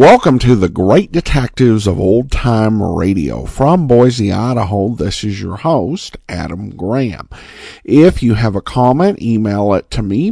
Welcome to the Great Detectives of Old Time Radio. From Boise, Idaho, this is your host, Adam Graham. If you have a comment, email it to me,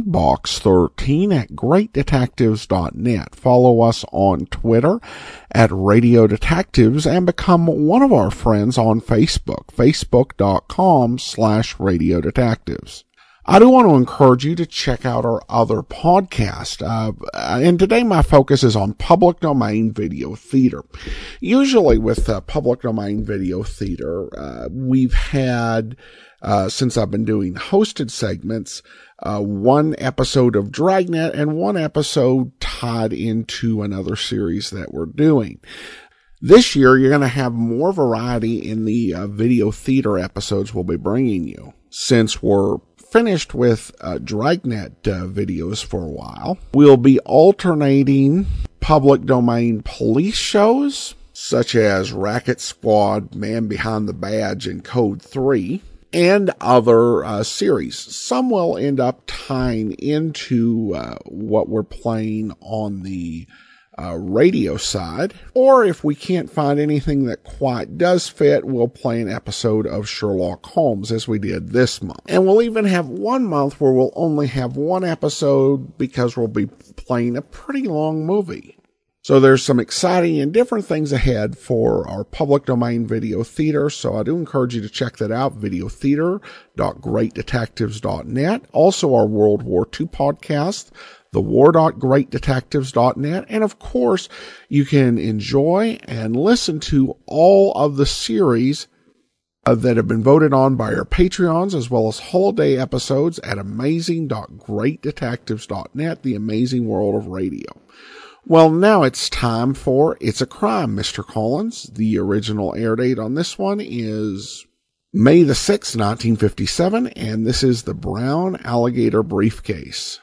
box13@greatdetectives.net. Follow us on Twitter at Radio Detectives and become one of our friends on Facebook, facebook.com/Radio Detectives. I do want to encourage you to check out our other podcast. And today my focus is on public domain video theater. Usually with public domain video theater, we've had, since I've been doing hosted segments, one episode of Dragnet and one episode tied into another series that we're doing. This year, you're going to have more variety in the video theater episodes we'll be bringing you. Since we're finished with Dragnet videos for a while, we'll be alternating public domain police shows, such as Racket Squad, Man Behind the Badge, and Code 3, and other series. Some will end up tying into what we're playing on the radio side, or if we can't find anything that quite does fit, we'll play an episode of Sherlock Holmes as we did this month. And we'll even have one month where we'll only have one episode because we'll be playing a pretty long movie. So there's some exciting and different things ahead for our public domain video theater, so I do encourage you to check that out, videotheater.greatdetectives.net. Also our World War II podcast, thewar.greatdetectives.net, and of course, you can enjoy and listen to all of the series that have been voted on by our Patreons, as well as holiday episodes at amazing.greatdetectives.net, the amazing world of radio. Well, now it's time for It's a Crime, Mr. Collins. The original air date on this one is May the 6th, 1957, and this is the Brown Alligator Briefcase.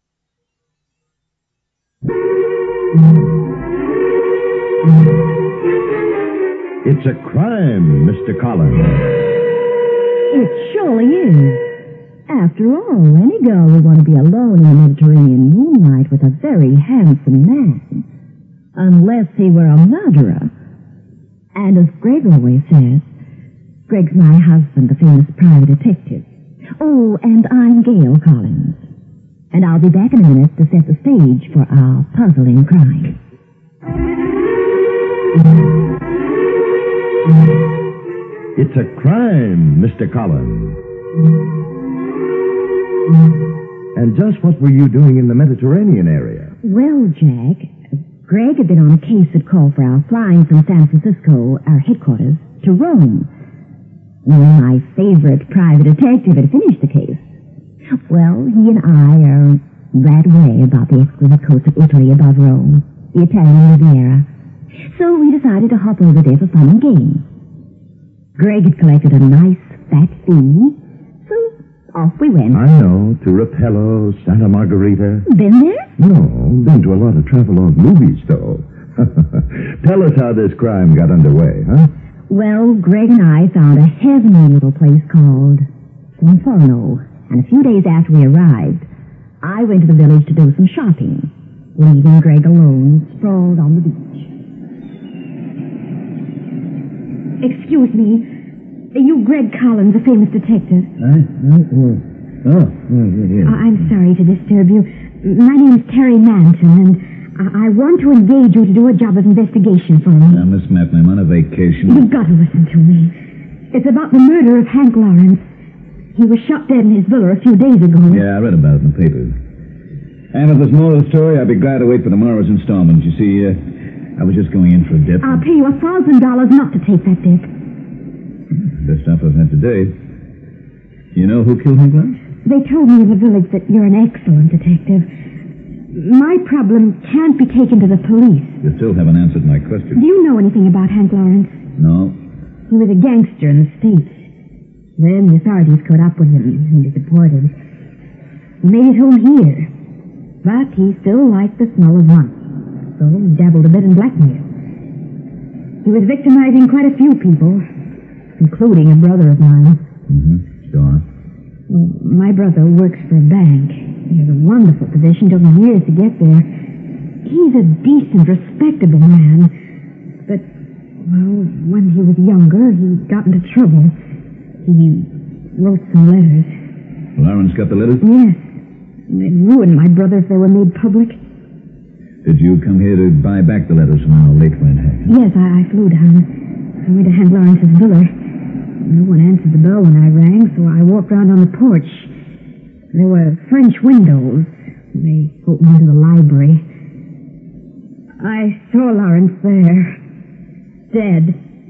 It's a crime, Mr. Collins. It surely is. After all, any girl would want to be alone in the Mediterranean moonlight with a very handsome man. Unless he were a murderer. And as Greg always says, Greg's my husband, the famous private detective. Oh, and I'm Gail Collins. And I'll be back in a minute to set the stage for our puzzling crime. It's a crime, Mr. Collins. And just what were you doing in the Mediterranean area? Well, Jack, Greg had been on a case that called for our flying from San Francisco, our headquarters, to Rome. When my favorite private detective had finished the case. Well, he and I are that way about the exquisite coast of Italy above Rome, the Italian Riviera. So we decided to hop over there for fun and games. Greg had collected a nice fat fee, so off we went. I know, to Rapello, Santa Margherita. Been there? No, been to a lot of travelogue movies, though. Tell us how this crime got underway, huh? Well, Greg and I found a heavenly little place called Fonforno. And a few days after we arrived, I went to the village to do some shopping, leaving Greg alone, sprawled on the beach. Excuse me. Are you Greg Collins, the famous detective? I'm sorry to disturb you. My name's Terry Manton, and I want to engage you to do a job of investigation for me. Now, Miss Manton, I'm on a vacation. You've got to listen to me. It's about the murder of Hank Lawrence. He was shot dead in his villa a few days ago. Yeah, I read about it in the papers. And if there's more to the story, I'd be glad to wait for tomorrow's installment. You see, I was just going in for a dip. I'll pay you $1,000 not to take that dip. Best stuff I've had today. You know who killed Hank Lawrence? They told me in the village that you're an excellent detective. My problem can't be taken to the police. You still haven't answered my question. Do you know anything about Hank Lawrence? No. He was a gangster in the States. Then the authorities caught up with him and he deported. He made it home here. But he still liked the smell of money. So he dabbled a bit in blackmail. He was victimizing quite a few people, including a brother of mine. Go on. Well, my brother works for a bank. He has a wonderful position. Took him years to get there. He's a decent, respectable man. But, well, when he was younger, he got into trouble. He wrote some letters. Lawrence got the letters? Yes. It ruined my brother if they were made public. Did you come here to buy back the letters from our late friend Hank? Yes, I flew down. I went to Hank Lawrence's villa. No one answered the bell when I rang, so I walked round on the porch. There were French windows. They opened into the library. I saw Lawrence there, dead.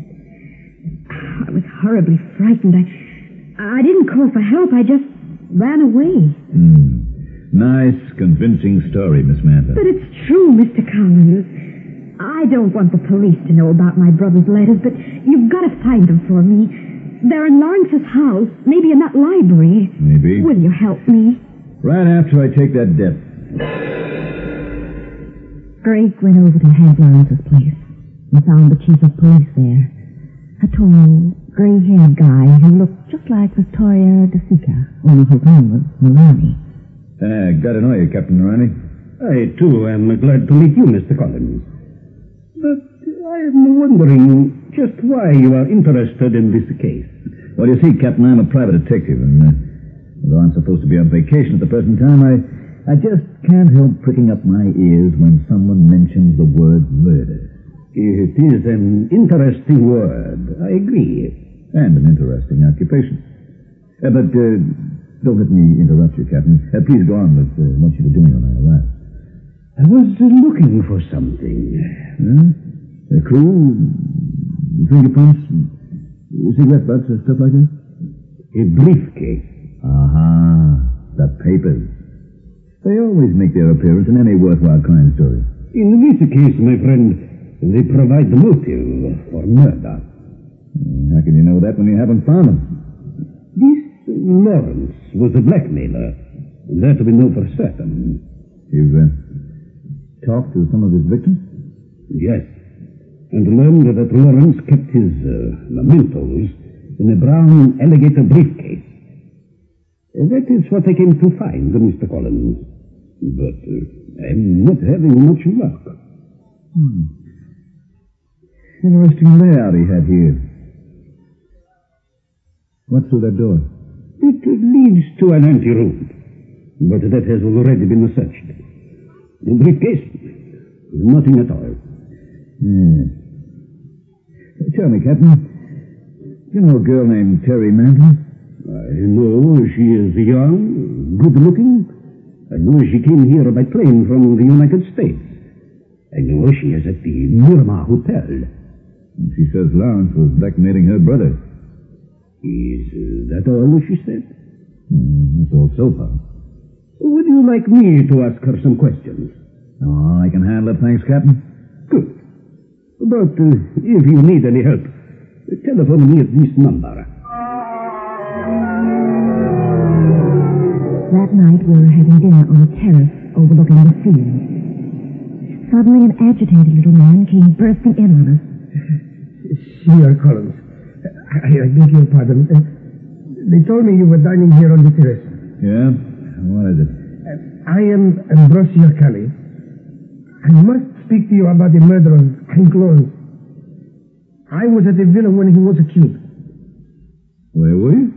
I was horribly frightened. I didn't call for help. I just ran away. Nice, convincing story, Miss Mantha. But it's true, Mr. Collins. I don't want the police to know about my brother's letters, but you've got to find them for me. They're in Lawrence's house, maybe in that library. Maybe. Will you help me? Right after I take that dip. Greg went over to Hank Lawrence's place and found the chief of police there. A tall, gray-haired guy who looked just like Victoria De Sica, only his name was Maloney. Glad to know you, Captain Ronnie. I, too, am glad to meet you, Mr. Collins. But I am wondering just why you are interested in this case. Well, you see, Captain, I'm a private detective, and although I'm supposed to be on vacation at the present time, I just can't help pricking up my ears when someone mentions the word murder. It is an interesting word, I agree. And an interesting occupation. But don't let me interrupt you, Captain. Please go on with what you were doing when I arrived. I was looking for something. A clue? Fingerprints? Cigarette butts? Stuff like that? A briefcase. The papers. They always make their appearance in any worthwhile crime story. In this case, my friend, they provide the motive for murder. How can you know that when you haven't found them? This Lawrence was a blackmailer. That we know for certain. You've talked to some of his victims? Yes. And learned that Lawrence kept his mementos in a brown alligator briefcase. That is what I came to find, Mr. Collins. But I'm not having much luck. Interesting layout he had here. What's through that door? It leads to an anteroom, but that has already been searched. The briefcase, nothing at all. Tell me, Captain, you know a girl named Terry Manton? I know she is young, good-looking. I know she came here by plane from the United States. I know she is at the Miramar Hotel. She says Lawrence was blackmailing her brother. Is that all she said? That's all so far. Would you like me to ask her some questions? Oh, I can handle it, thanks, Captain. Good. But if you need any help, telephone me at this number. That night we were having dinner on a terrace overlooking the field. Suddenly an agitated little man came bursting in on us. Senor Collins, I beg your pardon. They told me you were dining here on the terrace. Yeah? What is it? I am Ambrosio Kelly. I must speak to you about the murder of Hank Lawrence. I was at the villa when he was accused. Where were you?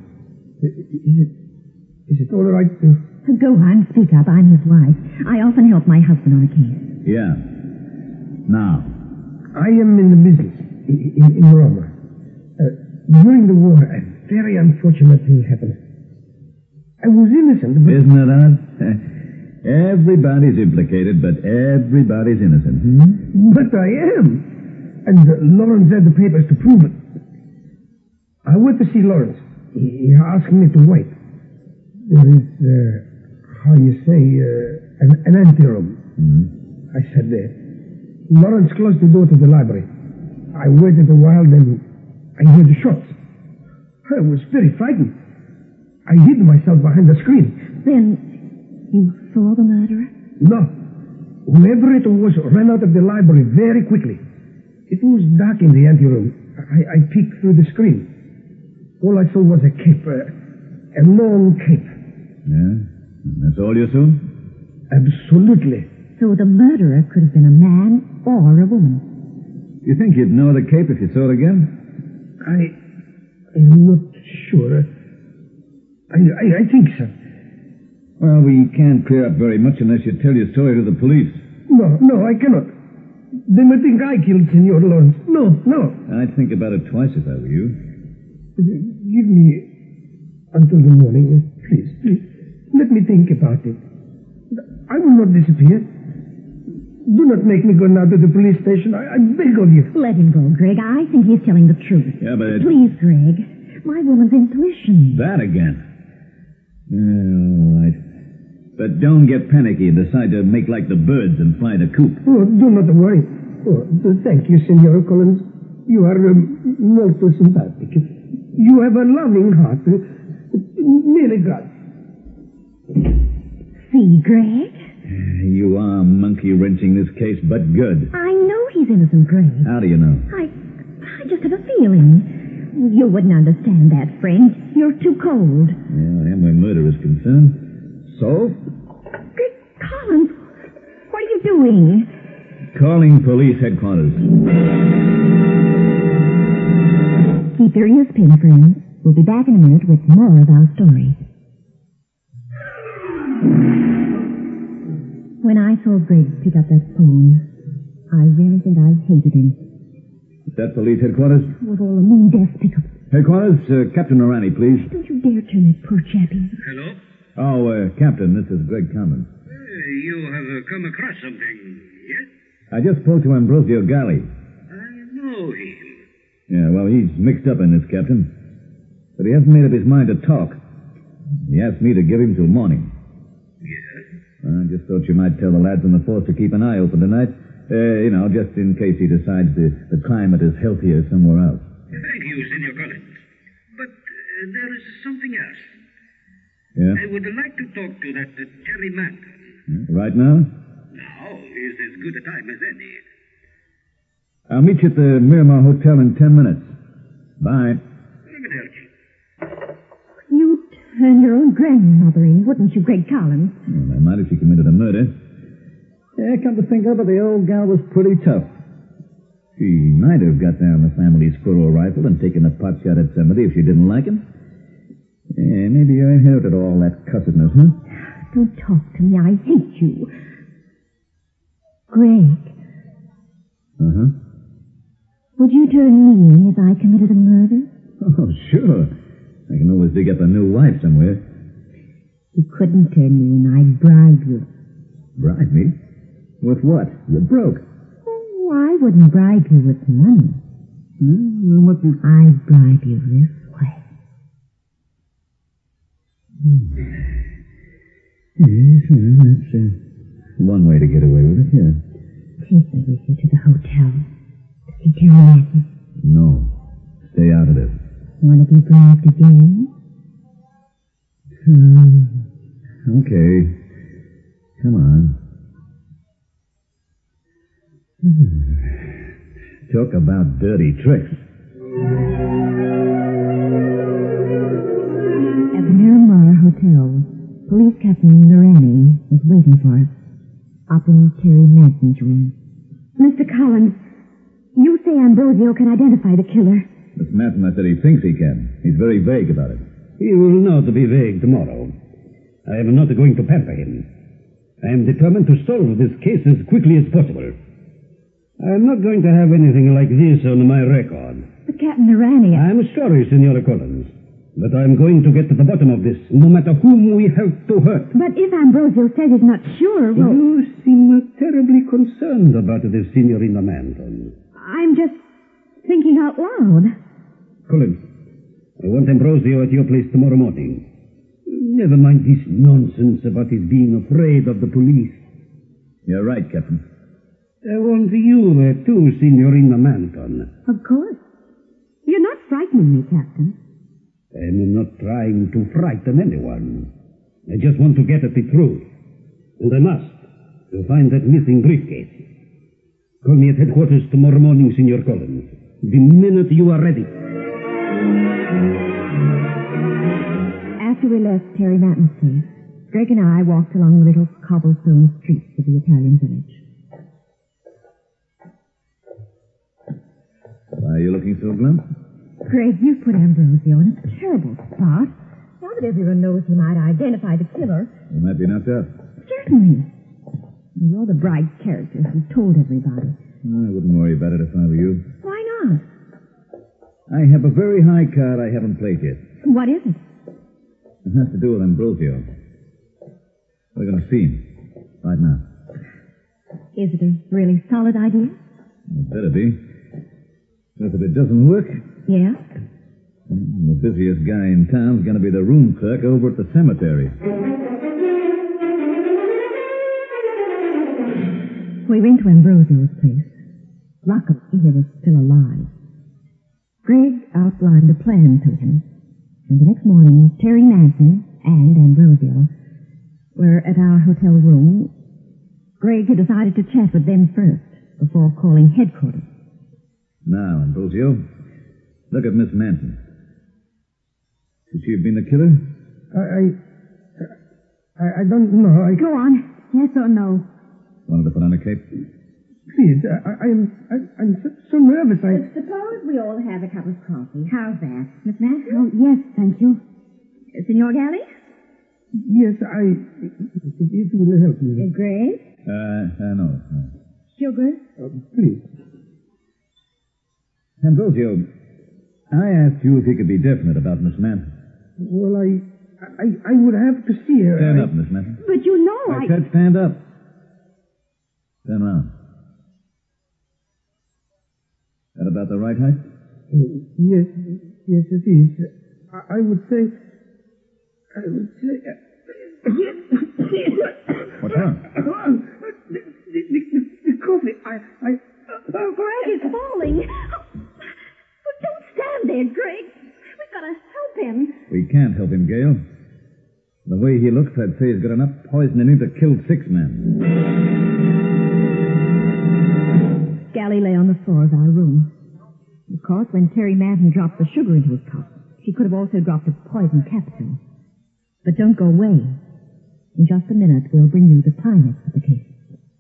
Is it all right to... Go on, speak up. I'm his wife. I often help my husband on a case. Yeah. Now. I am in the business in Roma. During the war, a very unfortunate thing happened. I was innocent, but... Isn't it odd? Everybody's implicated, but everybody's innocent. But I am. And Lawrence had the papers to prove it. I went to see Lawrence. He asked me to wait. There is, how you say, an anteroom. I sat there. Lawrence closed the door to the library. I waited a while, then I heard the shots. I was very frightened. I hid myself behind the screen. Then you saw the murderer? No. Whoever it was ran out of the library very quickly. It was dark in the anteroom. I peeked through the screen. All I saw was a cape, a long cape. Yeah? That's all you saw? Absolutely. So the murderer could have been a man or a woman. You think you'd know the cape if you saw it again? I'm not sure. I think so. Well, we can't clear up very much unless you tell your story to the police. No, I cannot. They might think I killed Senor Lawrence. No. I'd think about it twice if I were you. Give me until the morning. Please. Let me think about it. I will not disappear. Do not make me go now to the police station. I beg of you. Let him go, Greg. I think he's telling the truth. Yeah, but... Please, Greg. My woman's intuition. That again. All right. But don't get panicky and decide to make like the birds and fly the coop. Oh, do not worry. Oh, thank you, Senor Collins. You are molto sympathetic. You have a loving heart. Really good. See, Greg? You are monkey-wrenching this case, but good. I know he's innocent, Greg. How do you know? I just have a feeling. You wouldn't understand that, friend. You're too cold. Yeah, I am where murder is concerned. So? Greg Collins, what are you doing? Calling police headquarters. Keep your ears pinned, friends. We'll be back in a minute with more of our story. When I saw Greg pick up that phone, I really think I hated him. Is that police headquarters? With all the mean death pickup. Headquarters, Captain Orani, please. Don't you dare turn that poor chappie. Hello? Oh, Captain, this is Greg Common. You have come across something, yes? I just spoke to Ambrosio Gali. I know him. Yeah, well, he's mixed up in this, Captain. But he hasn't made up his mind to talk. He asked me to give him till morning. Yes? I just thought you might tell the lads on the force to keep an eye open tonight. Just in case he decides the climate is healthier somewhere else. Thank you, Senor Collins. But there is something else. Yeah? I would like to talk to that Terry Manton. Right now? Now is as good a time as any. I'll meet you at the Miramar Hotel in 10 minutes. Bye. You'd turn your own grandmother in, wouldn't you, Greg Collins? Well, I might if she committed a murder. Yeah, come to think of it, the old gal was pretty tough. She might have got down the family squirrel rifle and taken a pot shot at somebody if she didn't like him. Yeah, maybe you inherited all that cussedness, huh? Don't talk to me. I hate you. Greg. Uh-huh. Would you turn me in if I committed a murder? Oh, sure. I can always dig up a new wife somewhere. You couldn't turn me in. I'd bribe you. Bribe me? With what? You're broke. Oh, I wouldn't bribe you with money. What do... I'd bribe you this way. Yes, that's one way to get away with it, yeah. Take me with you to the hotel. To see Terry Manton. No. Stay out of this. Want to be bribed again? Okay. Come on. Talk about dirty tricks. At the Miramar Hotel, Police Captain Narani was waiting for us, up in Terry Manton's room. Mr. Collins, you say Ambrosio can identify the killer. Miss Manton said he thinks he can. He's very vague about it. He will know to be vague tomorrow. I am not going to pamper him. I am determined to solve this case as quickly as possible. I am not going to have anything like this on my record. But Captain Narani... I am sorry, Senora Collins, but I am going to get to the bottom of this, no matter whom we have to hurt. But if Ambrosio says he's not sure, well... You seem terribly concerned about this, Signorina Manton. I'm just thinking out loud. Collins, I want Ambrosio at your place tomorrow morning. Never mind this nonsense about his being afraid of the police. You're right, Captain. I want you there too, Signorina Manton. Of course. You're not frightening me, Captain. I'm not trying to frighten anyone. I just want to get at the truth. And I must, to find that missing briefcase. Call me at headquarters tomorrow morning, Signor Collins. The minute you are ready. After we left Terry Manton's place, Greg and I walked along the little cobblestone streets of the Italian village. Why are you looking so glum? Greg, you've put Ambrosio in a terrible spot. Now that everyone knows he might identify the killer. You might be knocked out. Certainly. You're the bright character who told everybody. I wouldn't worry about it if I were you. Why not? I have a very high card I haven't played yet. What is it? It has to do with Ambrosio. We're going to see him. Right now. Is it a really solid idea? It better be. Because if it doesn't work, Yeah? the busiest guy in town's going to be the room clerk over at the cemetery. We went to Ambrosio's place. Luckily, he was still alive. Greg outlined a plan to him. And the next morning, Terry Manson and Ambrosio were at our hotel room. Greg had decided to chat with them first before calling headquarters. Now, Ambrosio, look at Miss Manson. Could she have been the killer? I don't know. Go on. Yes or no? Wanted to put on a cape? Please, I'm so nervous. Suppose we all have a cup of coffee. How's that? Miss Manson? Oh, yes, thank you. Senor Galley? Yes, it will help me. Greg? No. Sugar? Please. Ambrosio, I asked you if you could be definite about Miss Manson. Well, I would have to see her. Stand up, Miss Manson. But you know I said stand up. Turn around. That about the right height? Yes, it is. I would say... What's wrong? The coffee, Greg is falling. But don't stand there, Greg. We've got to help him. We can't help him, Gail. The way he looks, I'd say he's got enough poison in him to kill 6 men. Galley lay on the floor of our room. Of course, when Terry Manton dropped the sugar into his cup, she could have also dropped a poison capsule. But don't go away. In just a minute, we'll bring you the climax of the case.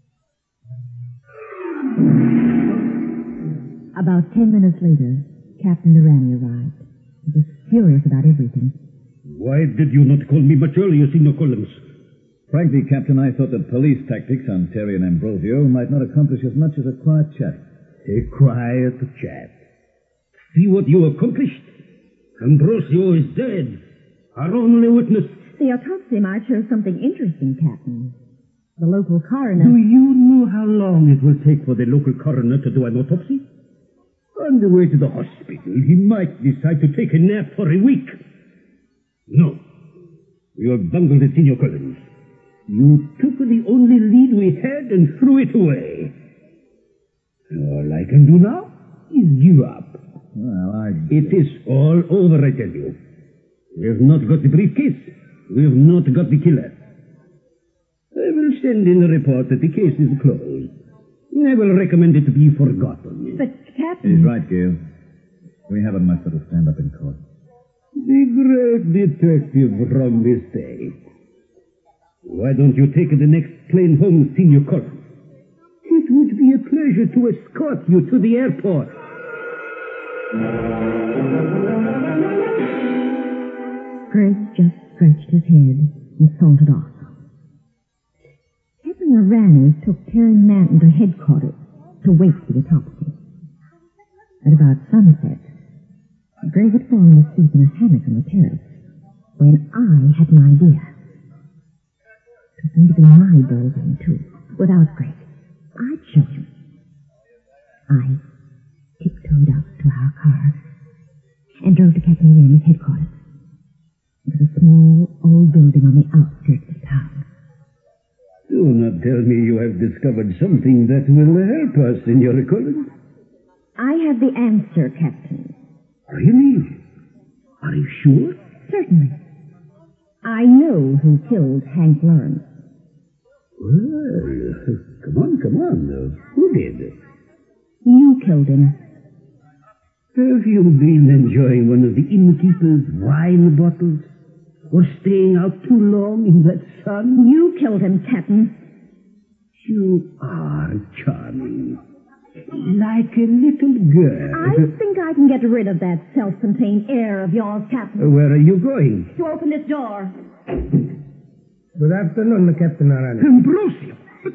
About 10 minutes later, Captain Durrani arrived. He was furious about everything. Why did you not call me much earlier, Signor Collins? Frankly, Captain, I thought that police tactics on Terry and Ambrosio might not accomplish as much as a quiet chat. A quiet chat. See what you accomplished? Ambrosio is dead. Our only witness. The autopsy might show something interesting, Captain. The local coroner... Do you know how long it will take for the local coroner to do an autopsy? On the way to the hospital, he might decide to take a nap for a week. No. You have bungled it, Signor Collins. You took the only lead we had and threw it away. All I can do now is give up. Well, It is all over, I tell you. We have not got the briefcase. We have not got the killer. I will send in a report that the case is closed. I will recommend it to be forgotten. But, Captain... He's right, Gail. We haven't much that'll stand up in court. The great detective from the state. Why don't you take the next plane home, Signor Collins? It would be a pleasure to escort you to the airport. Greg just stretched his head and sauntered off. Captain Durrani took Terry Manton to headquarters to wait for the autopsy. At about sunset, Greg had fallen asleep in a hammock on the terrace when I had an idea. It was going to be my ball game, too. Without Greg, I'd show him. I tiptoed up to our car and drove to Captain Durrani's headquarters. It was a small, old building on the outskirts of town. Do not tell me you have discovered something that will help us, Signor Collins. I have the answer, Captain. Really? Are you sure? Certainly. I know who killed Hank Lawrence. Well, come on. Who did? You killed him. Have you been enjoying one of the innkeeper's wine bottles? For staying out too long in that sun? You killed him, Captain. You are charming. Like a little girl. I think I can get rid of that self-contained air of yours, Captain. Where are you going? To open this door. Good afternoon, Captain Arana. Ambrosio!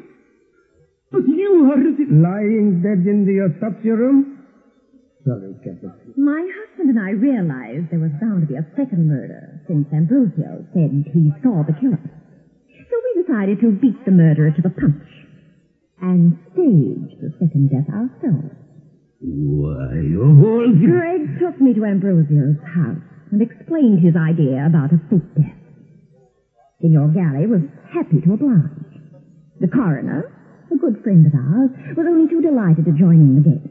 But you are the... Lying dead in the autopsy room? Sorry, Captain. My husband and I realized there was bound to be a second murder, since Ambrosio said he saw the killer. So we decided to beat the murderer to the punch and stage the second death ourselves. Why, of all the... Greg took me to Ambrosio's house and explained his idea about a fake death. Senor Galley was happy to oblige. The coroner, a good friend of ours, was only too delighted to join in the game.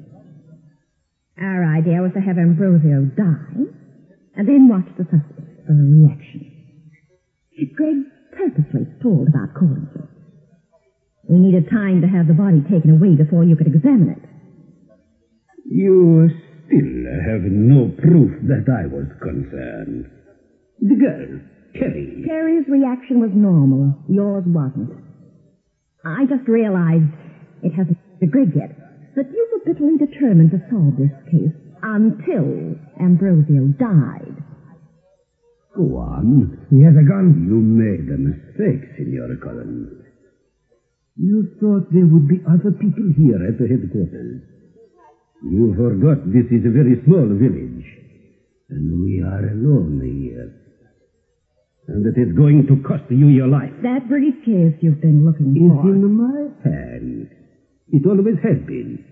Our idea was to have Ambrosio die and then watch the suspect for a reaction. Greg purposely stalled about calling you. We needed time to have the body taken away before you could examine it. You still have no proof that I was concerned. The girl, Terry. Terry's reaction was normal. Yours wasn't. I just realized it hasn't been to Greg yet, but you were bitterly determined to solve this case until Ambrosio died. Go on. He has a gun. You made a mistake, Signora Collins. You thought there would be other people here at the headquarters. You forgot this is a very small village, and we are alone here. And it is going to cost you your life. That briefcase you've been looking It's for. in my hand. It always has been.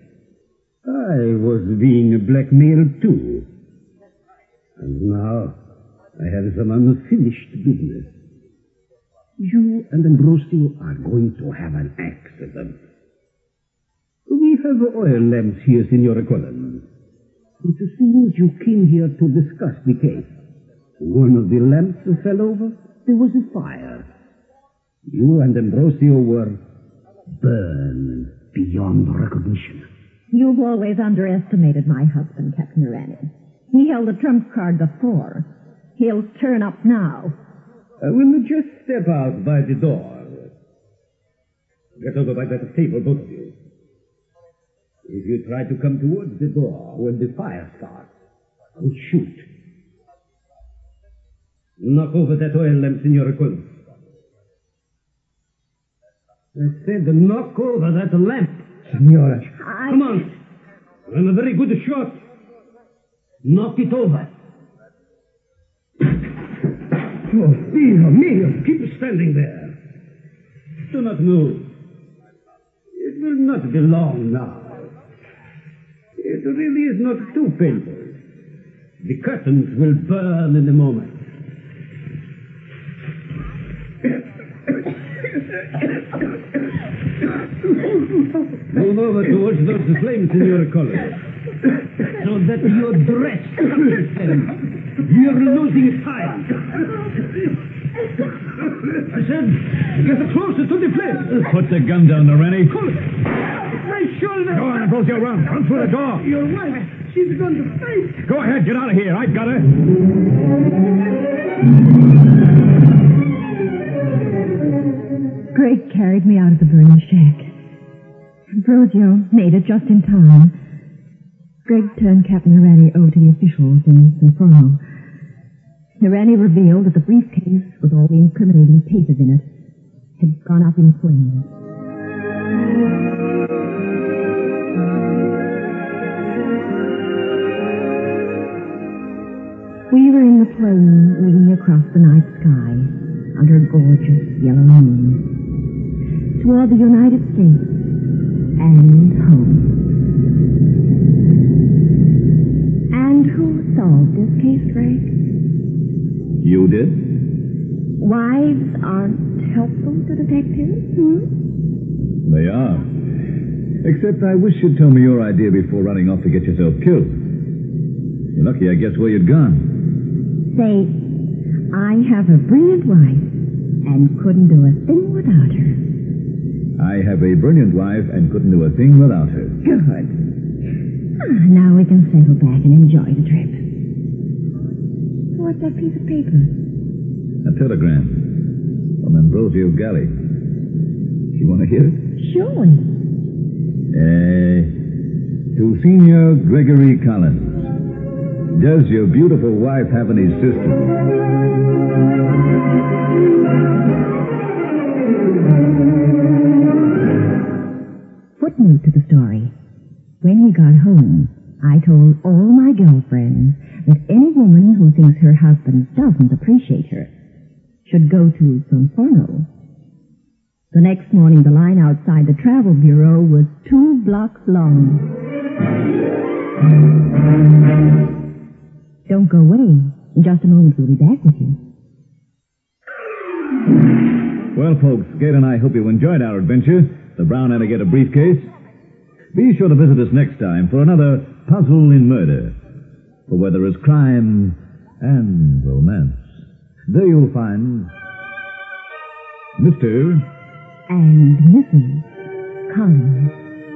I was being blackmailed too. And now I have some unfinished business. You and Ambrosio are going to have an accident. We have oil lamps here, Signora Collins. It seems you came here to discuss the case. One of the lamps fell over. There was a fire. You and Ambrosio were burned beyond recognition. You've always underestimated my husband, Captain Rani. He held a trump card before. He'll turn up now. Will you just step out by the door? Get over by that table, both of you. If you try to come towards the door when the fire starts, I'll shoot. Knock over that oil lamp, Signora Collins. I said knock over that lamp. Senora. Come on. I'm a very good shot. Knock it over. Oh, Dio mio. Keep standing there. Do not move. It will not be long now. It really is not too painful. The curtains will burn in a moment. Move over towards those flames, Signora Collins, so that your dress touches them. You're losing time. I said, get closer to the flames. Put the gun down, Rani. My shoulder. Go on, Ambrosio, run. Run through the door. Your wife, she's going to fight. Go ahead, get out of here. I've got her. Greg carried me out of the burning shack. Ambrosio made it just in time. Greg turned Captain Hirani over to the officials in Inferno. Hirani revealed that the briefcase with all the incriminating papers in it had gone up in flames. We were in the plain leaning across the night sky under a gorgeous yellow moon toward the United States and home. And who solved this case, Greg? You did? Wives aren't helpful to detectives, They are. Except I wish you'd tell me your idea before running off to get yourself killed. You're lucky I guessed where you'd gone. Say, I have a brilliant wife and couldn't do a thing without her. I have a brilliant wife and couldn't do a thing without her. Good. Now we can settle back and enjoy the trip. What's that piece of paper? A telegram from Ambrosio Galli. You want to hear it? Surely. To Senior Gregory Collins. Does your beautiful wife have any sisters? Footnote to the story. When we got home, I told all my girlfriends that any woman who thinks her husband doesn't appreciate her should go to Sonforno. The next morning, the line outside the travel bureau was 2 blocks long. Don't go away. In just a moment, we'll be back with you. Well, folks, Gate and I hope you enjoyed our adventure, the Brown Alligator Briefcase. Be sure to visit us next time for another Puzzle in Murder, for where there is crime and romance, there you'll find Mr. And Mrs. Collins.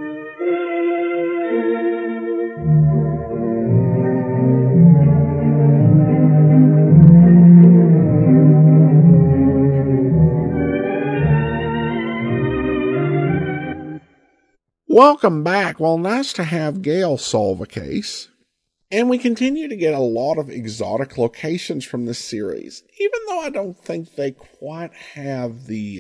Welcome back. Well, nice to have Gail solve a case. And we continue to get a lot of exotic locations from this series, even though I don't think they quite have the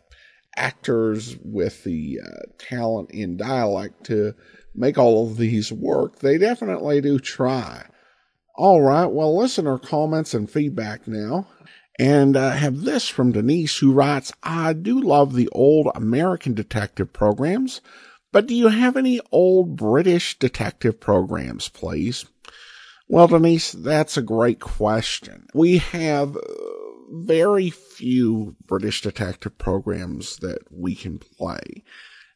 actors with the talent in dialect to make all of these work. They definitely do try. All right, well, listener comments and feedback now. And I have this from Denise, who writes, I do love the old American detective programs, but do you have any old British detective programs, please? Well, Denise, that's a great question. We have very few British detective programs that we can play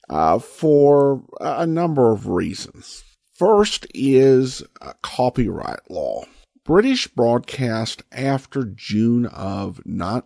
for a number of reasons. First is copyright law. British broadcast after June of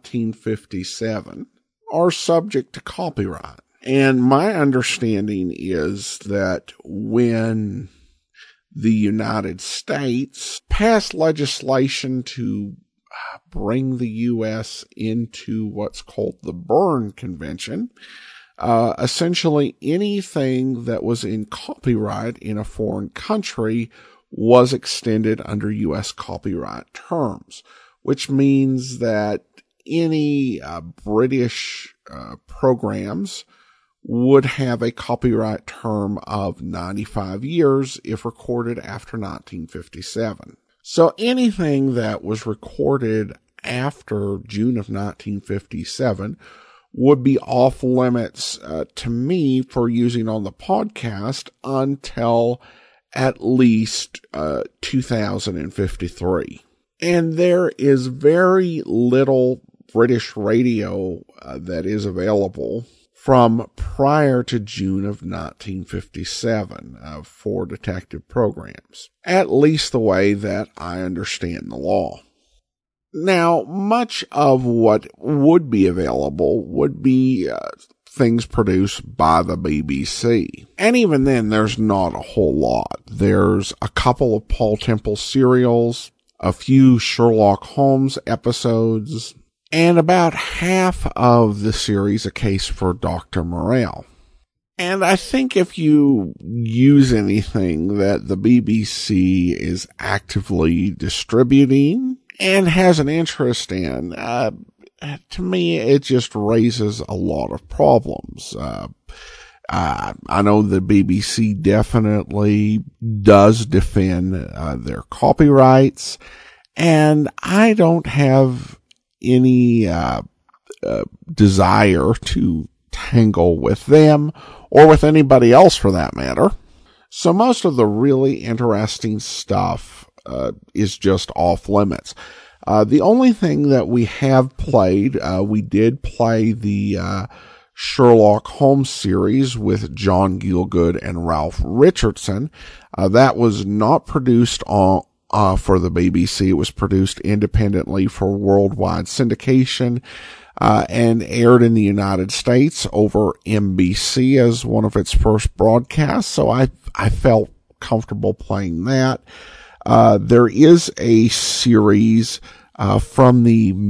1957 are subject to copyright. And my understanding is that when the United States passed legislation to bring the U.S. into what's called the Berne Convention, essentially anything that was in copyright in a foreign country was extended under U.S. copyright terms, which means that any British programs would have a copyright term of 95 years if recorded after 1957. So anything that was recorded after June of 1957 would be off limits to me for using on the podcast until at least 2053. And there is very little British radio that is available from prior to June of 1957 for detective programs, at least the way that I understand the law. Now, much of what would be available would be things produced by the BBC. And even then, there's not a whole lot. There's a couple of Paul Temple serials, a few Sherlock Holmes episodes, and about half of the series, A Case for Dr. Morrell. And I think if you use anything that the BBC is actively distributing and has an interest in, to me, it just raises a lot of problems. I know the BBC definitely does defend their copyrights, and I don't have any desire to tangle with them or with anybody else for that matter. So most of the really interesting stuff is just off limits. The only thing that we have played, we did play the Sherlock Holmes series with John Gielgud and Ralph Richardson. That was not produced on for the BBC. It was produced independently for worldwide syndication, and aired in the United States over NBC as one of its first broadcasts. So I felt comfortable playing that. There is a series, from the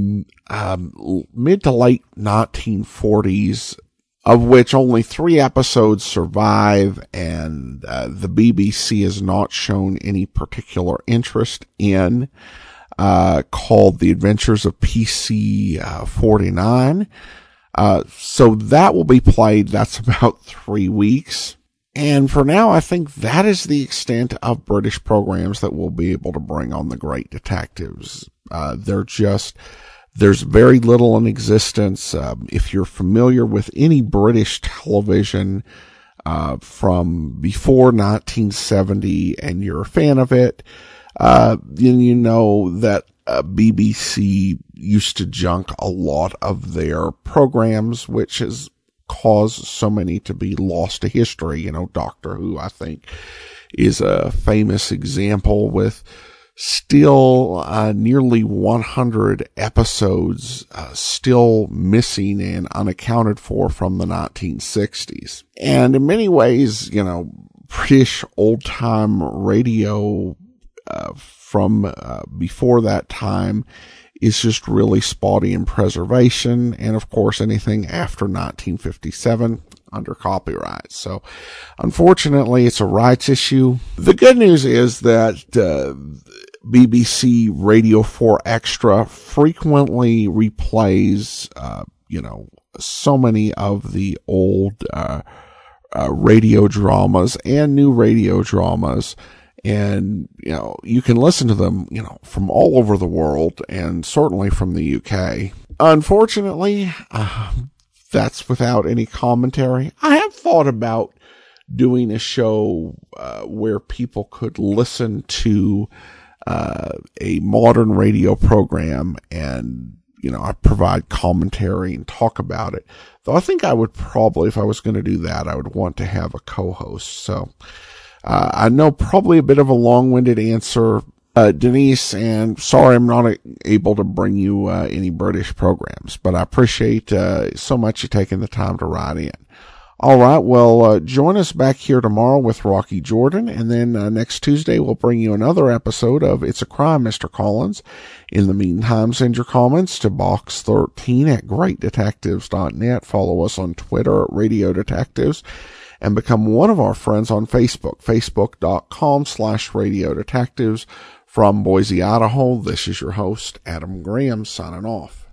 mid to late 1940s, of which only 3 episodes survive, and the BBC has not shown any particular interest in, called The Adventures of PC-49. So that will be played. That's about 3 weeks. And for now, I think that is the extent of British programs that we'll be able to bring on the Great Detectives. There's very little in existence. If you're familiar with any British television from before 1970 and you're a fan of it, then you know that BBC used to junk a lot of their programs, which has caused so many to be lost to history. You know, Doctor Who, I think, is a famous example, with still nearly 100 episodes still missing and unaccounted for from the 1960s. And in many ways, you know, British old-time radio from before that time is just really spotty in preservation, and of course anything after 1957 under copyright. So unfortunately, it's a rights issue. The good news is that BBC Radio 4 Extra frequently replays, so many of the old radio dramas and new radio dramas. And, you know, you can listen to them, you know, from all over the world, and certainly from the UK. Unfortunately, that's without any commentary. I have thought about doing a show where people could listen to a modern radio program, and, you know, I provide commentary and talk about it. Though I think I would probably, if I was going to do that, I would want to have a co-host. So I know probably a bit of a long-winded answer, Denise, and sorry I'm not able to bring you any British programs, but I appreciate so much you taking the time to write in. All right, well, join us back here tomorrow with Rocky Jordan, and then next Tuesday we'll bring you another episode of It's a Crime, Mr. Collins. In the meantime, send your comments to box13@greatdetectives.net. Follow us on Twitter at Radio Detectives, and become one of our friends on Facebook, facebook.com/Radio Detectives. From Boise, Idaho, this is your host, Adam Graham, signing off.